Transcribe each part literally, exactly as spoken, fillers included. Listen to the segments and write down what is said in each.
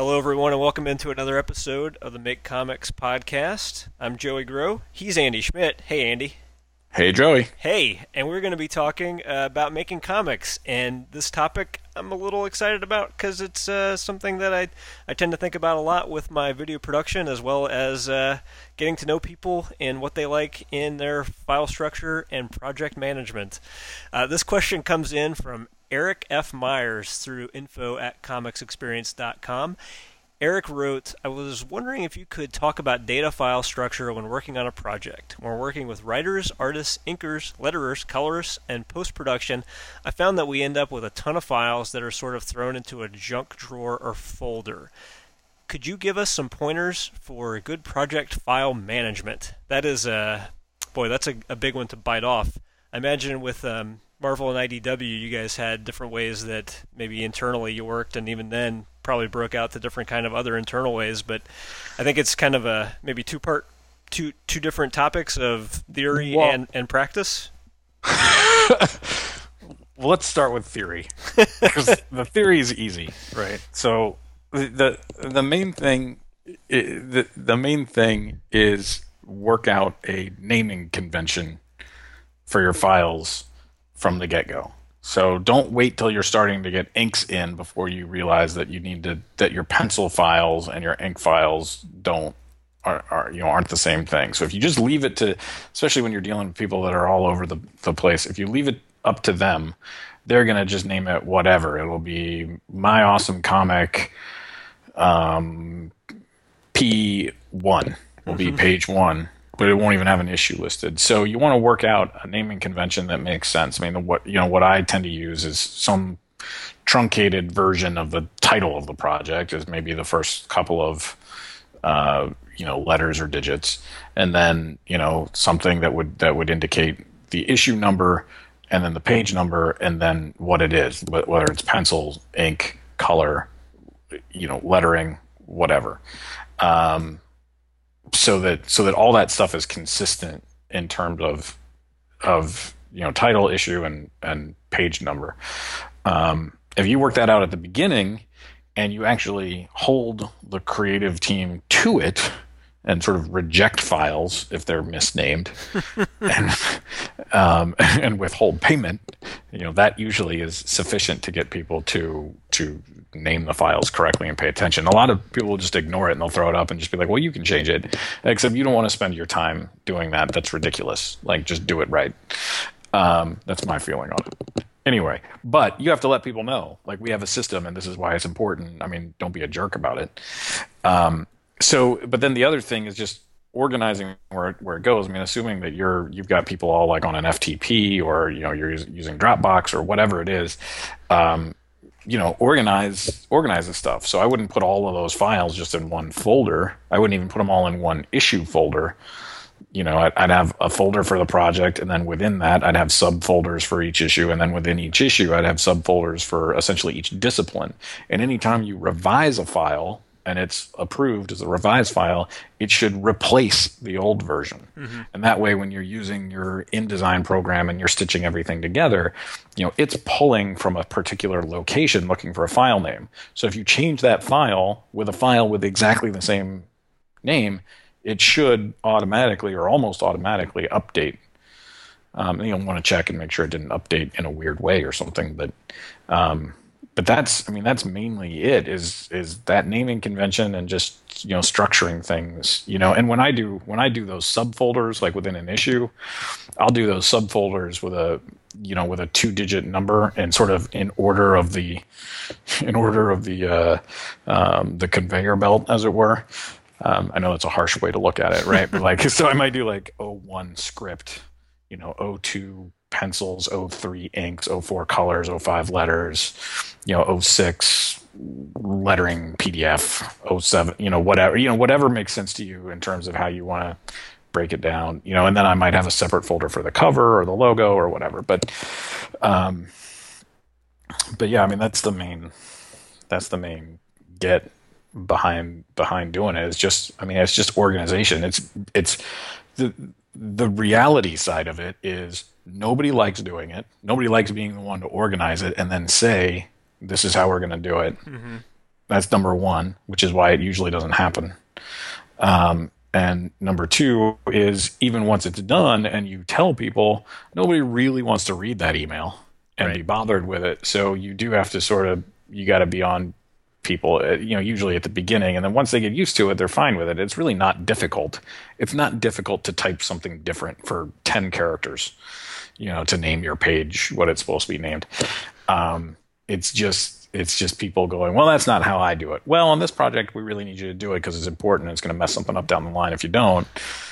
Hello, everyone, and welcome into another episode of the Make Comics podcast. I'm Joey Groh. He's Andy Schmidt. Hey, Andy. Hey, Joey. Hey, and we're going to be talking uh, about making comics, and this topic I'm a little excited about because it's uh, something that I I tend to think about a lot with my video production, as well as uh, getting to know people and what they like in their file structure and project management. Uh, this question comes in from Eric F. Myers through info at comics experience dot com. Eric wrote, I was wondering if you could talk about data file structure when working on a project. When we're working with writers, artists, inkers, letterers, colorists, and post-production, I found that we end up with a ton of files that are sort of thrown into a junk drawer or folder. Could you give us some pointers for good project file management? That is, uh, boy, that's a, a big one to bite off. I imagine with um, Marvel and I D W, you guys had different ways that maybe internally you worked, and even then probably broke out to different kind of other internal ways. But I think it's kind of a maybe two part, two two different topics of theory well, and, and practice. Well, let's start with theory, because the theory is easy, right? So the the main thing the the main thing is work out a naming convention for your files from the get-go. So don't wait till you're starting to get inks in before you realize that you need to that your pencil files and your ink files don't are, are you know aren't the same thing. So if you just leave it to, especially when you're dealing with people that are all over the, the place, if you leave it up to them, they're gonna just name it whatever. It'll be My Awesome Comic um, P one will be Mm-hmm. page one, but it won't even have an issue listed. So you want to work out a naming convention that makes sense. I mean, what you know, what I tend to use is some truncated version of the title of the project, is maybe the first couple of uh, you know letters or digits, and then you know something that would that would indicate the issue number, and then the page number, and then what it is, whether it's pencil, ink, color, you know, lettering, whatever. Um, so that so that all that stuff is consistent in terms of of you know title, issue, and and page number. Um, if you work that out at the beginning and you actually hold the creative team to it and sort of reject files if they're misnamed and um, and withhold payment, you know that usually is sufficient to get people to to name the files correctly and pay attention. A lot of people will just ignore it and they'll throw it up and just be like, well, you can change it. Except you don't want to spend your time doing that. That's ridiculous. Like, just do it right. Um, that's my feeling on it. Anyway, but you have to let people know, like, we have a system and this is why it's important. I mean, don't be a jerk about it. Um, so, but then the other thing is just organizing where it, where it goes. I mean, assuming that you're you've got people all like on an F T P, or you know you're using Dropbox or whatever it is. Um, you know, organize organize this stuff. So I wouldn't put all of those files just in one folder. I wouldn't even put them all in one issue folder. You know, I'd, I'd have a folder for the project, and then within that, I'd have subfolders for each issue, and then within each issue, I'd have subfolders for essentially each discipline. And anytime you revise a file and it's approved as a revised file, it should replace the old version. Mm-hmm. And that way, when you're using your InDesign program and you're stitching everything together, you know, it's pulling from a particular location looking for a file name. So if you change that file with a file with exactly the same name, it should automatically or almost automatically update. Um, you'll want to check and make sure it didn't update in a weird way or something, but um, But that's, I mean, that's mainly it, is is that naming convention and just, you know, structuring things, you know. And when I do when I do those subfolders, like within an issue, I'll do those subfolders with a, you know, with a two-digit number and sort of in order of the, in order of the uh, um, the conveyor belt, as it were. Um, I know that's a harsh way to look at it, right? But like, so I might do like oh one script, you know, oh two pencils, oh three inks, oh four colors, oh five letters, you know, oh six lettering P D F, oh seven, you know, whatever, you know, whatever makes sense to you in terms of how you want to break it down, you know. And then I might have a separate folder for the cover or the logo or whatever. But, um, but yeah, I mean, that's the main, that's the main get behind behind doing it. Is just, I mean, it's just organization. It's it's the the reality side of it is nobody likes doing it. Nobody likes being the one to organize it and then say, this is how we're going to do it. Mm-hmm. That's number one, which is why it usually doesn't happen. Um, and number two is even once it's done and you tell people, nobody really wants to read that email and Right. be bothered with it. So you do have to sort of, you got to be on people, uh, you know, usually at the beginning. And then once they get used to it, they're fine with it. It's really not difficult. It's not difficult to type something different for ten characters, you know, to name your page what it's supposed to be named. Um, it's just, it's just people going, well, that's not how I do it. Well, on this project, we really need you to do it because it's important. And it's going to mess something up down the line if you don't.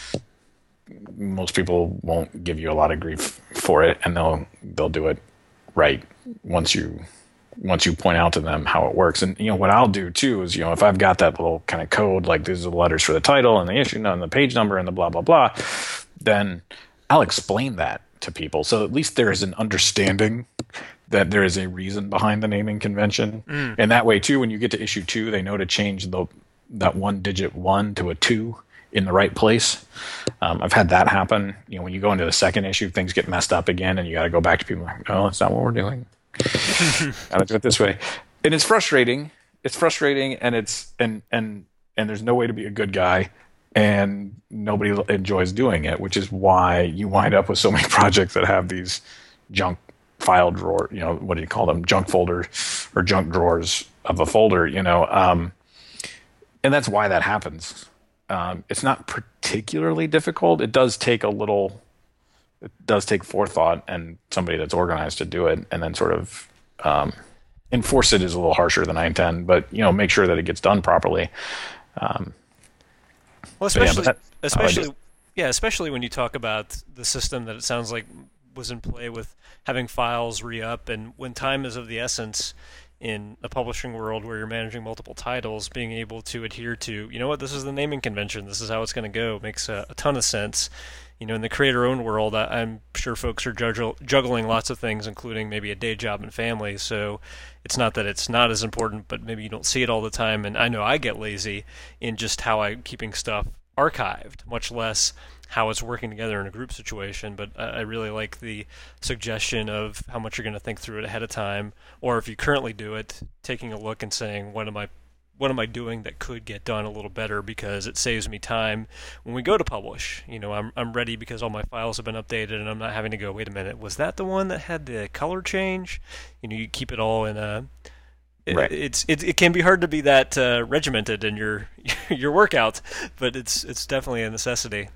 Most people won't give you a lot of grief for it, and they'll they'll do it right once you once you point out to them how it works. And you know what I'll do too is, you know, if I've got that little kind of code, like these are the letters for the title and the issue and the page number and the blah blah blah, then I'll explain that to people, so at least there is an understanding that there is a reason behind the naming convention. Mm. And that way too, when you get to issue two, they know to change the that one digit one to a two in the right place. Um, I've had that happen. You know, when you go into the second issue, things get messed up again, and you got to go back to people like, "Oh, that's not what we're doing. Got to do it this way." And it's frustrating. It's frustrating, and it's and and and there's no way to be a good guy, and nobody enjoys doing it, which is why you wind up with so many projects that have these junk file drawer. You know, what do you call them? Junk folders or junk drawers of a folder. You know, um, and that's why that happens. Um, it's not particularly difficult. It does take a little, it does take forethought and somebody that's organized to do it, and then sort of um, enforce it is a little harsher than I intend, but you know, make sure that it gets done properly. Um, well, especially, yeah, especially, yeah, especially when you talk about the system that it sounds like was in play with having files re-up, and when time is of the essence in a publishing world where you're managing multiple titles, being able to adhere to, you know what, this is the naming convention, this is how it's going to go, makes a, a ton of sense. You know, in the creator-owned world, I, I'm sure folks are juggle, juggling lots of things, including maybe a day job and family, so it's not that it's not as important, but maybe you don't see it all the time, and I know I get lazy in just how I'm keeping stuff archived, much less how it's working together in a group situation. But I really like the suggestion of how much you're going to think through it ahead of time, or if you currently do it, taking a look and saying, what am I what am I doing that could get done a little better, because it saves me time when we go to publish. You know, I'm I'm ready because all my files have been updated, and I'm not having to go, wait a minute, was that the one that had the color change? You know, you keep it all in a It, right. It's it, it can be hard to be that uh, regimented in your your workout, but it's it's definitely a necessity.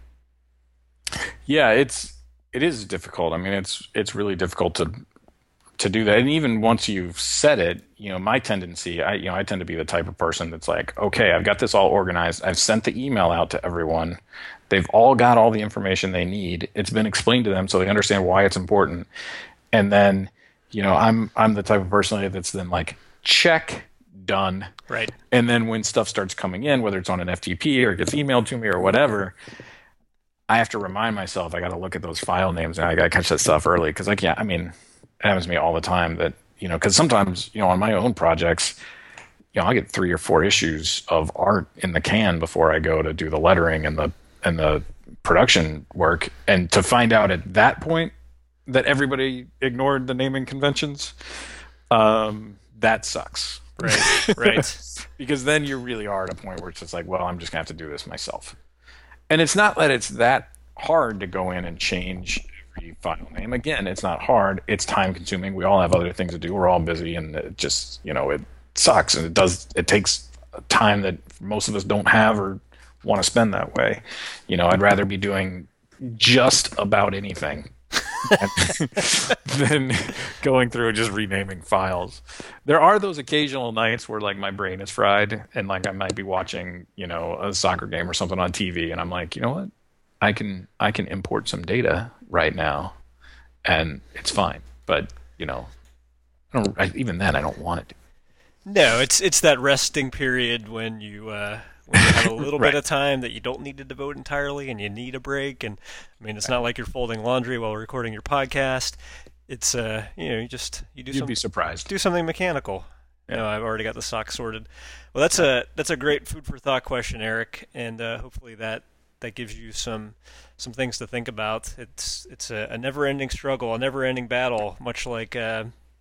Yeah, it's it is difficult. I mean, it's it's really difficult to to do that. And even once you've said it, you know, my tendency, I you know, I tend to be the type of person that's like, okay, I've got this all organized. I've sent the email out to everyone. They've all got all the information they need. It's been explained to them so they understand why it's important. And then, you know, I'm I'm the type of person that's then like, check, done. Right. And then when stuff starts coming in, whether it's on an F T P or it gets emailed to me or whatever, I have to remind myself I got to look at those file names and I got to catch that stuff early, because I can't. I mean, it happens to me all the time that, you know, because sometimes, you know, on my own projects, you know, I get three or four issues of art in the can before I go to do the lettering and the and the production work, and to find out at that point that everybody ignored the naming conventions, um, that sucks. Right, right. Because then you really are at a point where it's just like, well, I'm just gonna have to do this myself. And it's not that it's that hard to go in and change every file name. Again, it's not hard. It's time consuming. We all have other things to do. We're all busy, and it just, you know, it sucks, and it does. It takes time that most of us don't have or want to spend that way. You know, I'd rather be doing just about anything than going through and just renaming files. There are those occasional nights where like my brain is fried, and like I might be watching, you know, a soccer game or something on T V, and I'm like, you know what, I can I can import some data right now, and it's fine. But you know, I don't, I, even then I don't want it to. No, it's it's that resting period when you uh, when you have a little right. bit of time that you don't need to devote entirely, and you need a break. And I mean, it's not like you're folding laundry while recording your podcast. It's uh, you know, you just you do You'd some, be surprised. do something mechanical. Yeah. You know, I've already got the socks sorted. Well, that's a that's a great food for thought question, Eric, and uh, hopefully that that gives you some some things to think about. It's it's a, a never-ending struggle, a never-ending battle, much like uh,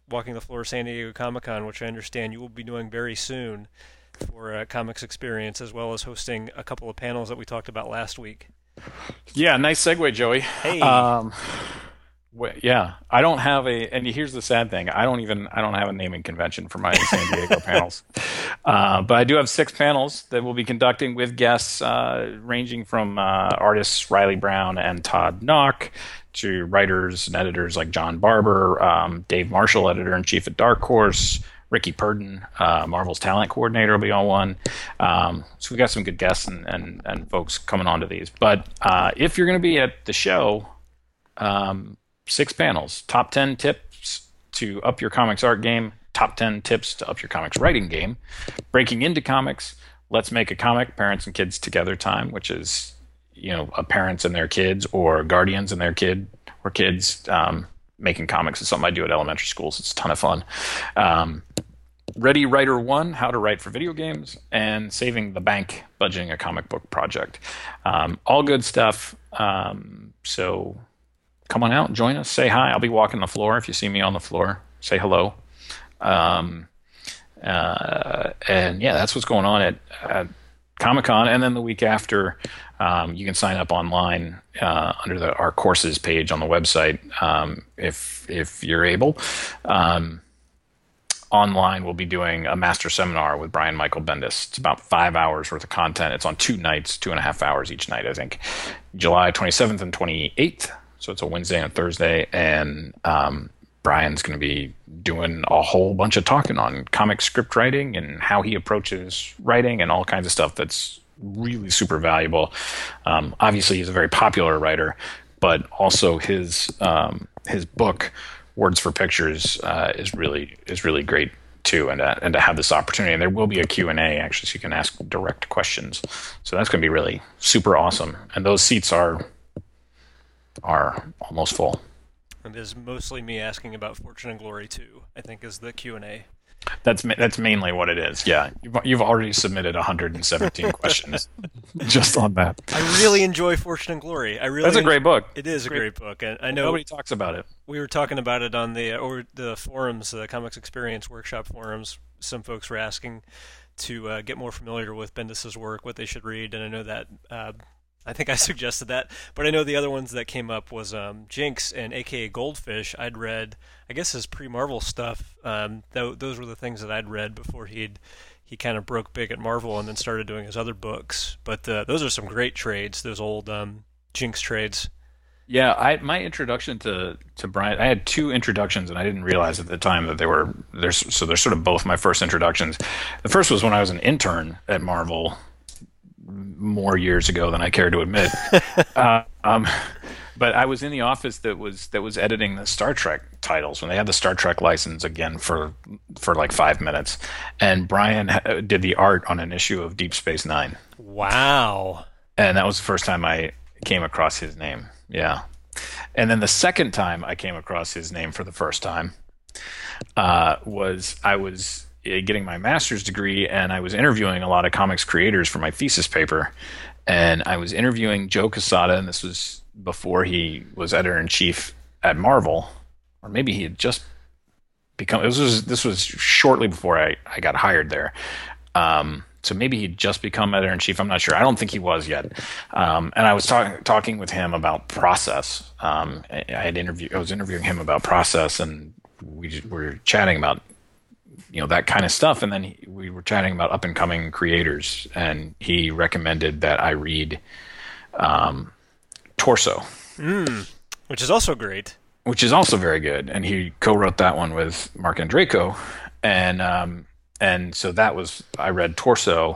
walking the floor of San Diego Comic-Con, which I understand you will be doing very soon for uh, Comics Experience, as well as hosting a couple of panels that we talked about last week. Yeah, nice segue, Joey. Hey. Um, wh- yeah, I don't have a, and here's the sad thing: I don't even, I don't have a naming convention for my San Diego panels, uh, but I do have six panels that we'll be conducting with guests uh, ranging from uh, artists Riley Brown and Todd Knock to writers and editors like John Barber, um, Dave Marshall, editor-in-chief at Dark Horse, Ricky Purden, uh, Marvel's talent coordinator, will be on one. Um, so we got some good guests and, and, and folks coming on to these. But uh, if you're going to be at the show, um, six panels, top ten tips to up your comics art game, top ten tips to up your comics writing game, breaking into comics, let's make a comic, parents and kids together time, which is, you know, a parents and their kids or guardians and their kid or kids um, making comics is something I do at elementary schools. It's a ton of fun. Um, Ready Writer One, How to Write for Video Games, and Saving the Bank, Budgeting a Comic Book Project. Um, all good stuff. Um, so come on out, join us, say hi. I'll be walking the floor. If you see me on the floor, say hello. Um, uh, and yeah, that's what's going on at, at Comic-Con. And then the week after, um, you can sign up online uh, under the our courses page on the website um, if if you're able. Um, online, we'll be doing a master seminar with Brian Michael Bendis. It's about five hours worth of content. It's on two nights, two and a half hours each night, I think. July twenty-seventh and twenty-eighth. So it's a Wednesday and Thursday. And um, Brian's going to be doing a whole bunch of talking on comic script writing and how he approaches writing and all kinds of stuff that's really super valuable. Um, obviously, he's a very popular writer, but also his um, his book, Words for Pictures, uh, is really is really great too, and uh, and to have this opportunity. And there will be a Q and A actually, so you can ask direct questions. So that's going to be really super awesome. And those seats are are almost full. And it is mostly me asking about Fortune and Glory two, I think, is the Q and A. That's that's mainly what it is. Yeah, you've you've already submitted one hundred seventeen questions just on that. I really enjoy Fortune and Glory. I really. That's a great book. It is a great, great book, and I know nobody talks about it. We were talking about it on the or the forums, the Comics Experience Workshop forums. Some folks were asking to uh, get more familiar with Bendis's work, what they should read, and I know that. Uh, I think I suggested that, but I know the other ones that came up was um, Jinx and A K A Goldfish. I'd read, I guess, his pre-Marvel stuff. Um, th- those were the things that I'd read before he'd he kind of broke big at Marvel and then started doing his other books. But uh, those are some great trades, those old um, Jinx trades. Yeah, I my introduction to to Brian, I had two introductions, and I didn't realize at the time that they were there's so they're sort of both my first introductions. The first was when I was an intern at Marvel, more years ago than I care to admit. uh, um, but I was in the office that was that was editing the Star Trek titles when they had the Star Trek license again for for like five minutes, and Brian ha- did the art on an issue of Deep Space Nine. Wow! And that was the first time I came across his name. Yeah, and then the second time I came across his name for the first time uh, was I was getting my master's degree, and I was interviewing a lot of comics creators for my thesis paper, and I was interviewing Joe Quesada, and this was before he was editor-in-chief at Marvel, or maybe he had just become, this was this was shortly before I, I got hired there. Um, so maybe he'd just become editor-in-chief, I'm not sure. I don't think he was yet. Um, and I was talking talking with him about process. Um, I, I had interviewed, I was interviewing him about process, and we were chatting about you know, that kind of stuff. And then he, we were chatting about up and coming creators, and he recommended that I read um, Torso, mm, which is also great, which is also very good. And he co-wrote that one with Mark Andreyko. And, um, and so that was, I read Torso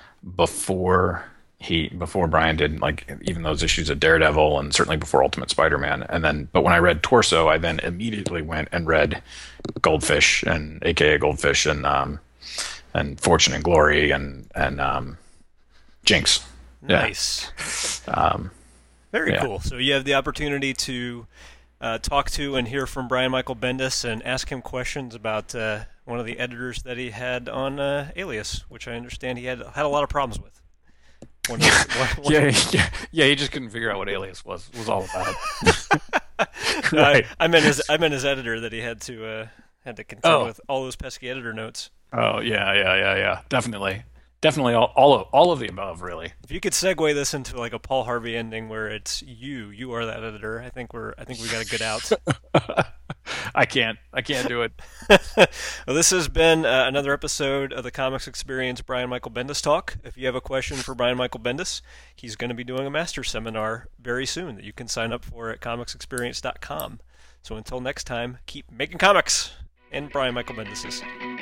before he, before Brian did, like, even those issues of Daredevil, and certainly before Ultimate Spider-Man. And then, but when I read Torso, I then immediately went and read Goldfish, and A K A Goldfish, and um, and Fortune and Glory, and and um, Jinx. Yeah. Nice. Um, Very yeah. cool. So you have the opportunity to uh, talk to and hear from Brian Michael Bendis and ask him questions about uh, one of the editors that he had on uh, Alias, which I understand he had had a lot of problems with. One, one, one, yeah, yeah, yeah. He just couldn't figure out what Alias was was all about. Right. I, I meant his I meant his editor that he had to uh, Had to contend Oh, with all those pesky editor notes. oh yeah, yeah, yeah, yeah. Definitely, definitely all all of all of the above, really. If you could segue this into like a Paul Harvey ending where it's you, you are that editor, I think we're, I think we got a good out. I can't, I can't do it. Well, this has been uh, another episode of the Comics Experience Brian Michael Bendis Talk. If you have a question for Brian Michael Bendis, he's going to be doing a master seminar very soon that you can sign up for at comics experience dot com. So until next time, keep making comics. And Brian Michael Bendis is.